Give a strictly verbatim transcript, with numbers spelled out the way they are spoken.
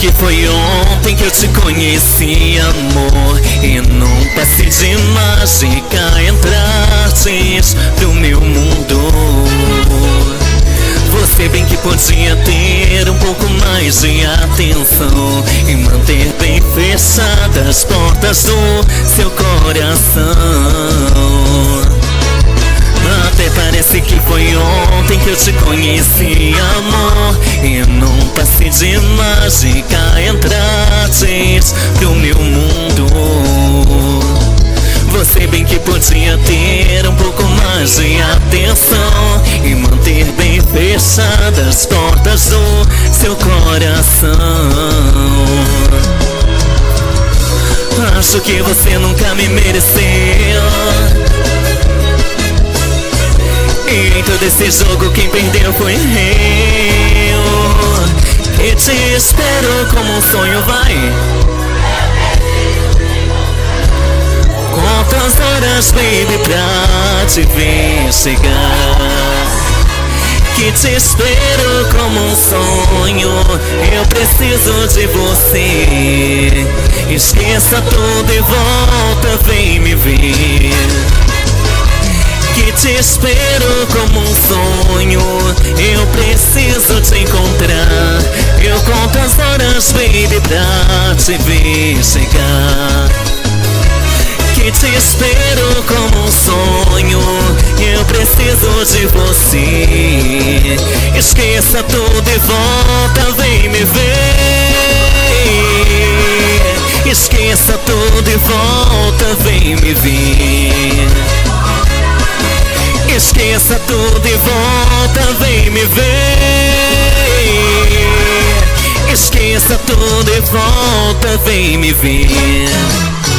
que foi ontem que eu te conheci, amor, e num passe de mágica entrastes pro meu mundo. Você bem que podia ter um pouco mais de atenção e manter bem fechadas as portas do seu coração. Até parece que foi ontem que eu te conheci, amor, e num passe de mágica entrastes pro meu mundo. Você bem que podia ter um pouco mais de atenção e manter bem fechadas as portas do seu coração. Acho que você nunca me mereceu, e em todo esse jogo quem perdeu foi eu, que te espero como um sonho, vai. Quantas horas, baby, pra te ver chegar, que te espero como um sonho. Eu preciso de você. Esqueça tudo e volta, vem me ver, que te espero como um sonho. Eu preciso te encontrar. Eu conto as horas, baby, pra te ver chegar, que te espero como um sonho. Eu preciso de você. Esqueça tudo e volta, vem me ver. Esqueça tudo e volta, vem me ver. Esqueça tudo e volta, vem me ver. Esqueça tudo e volta, vem me ver.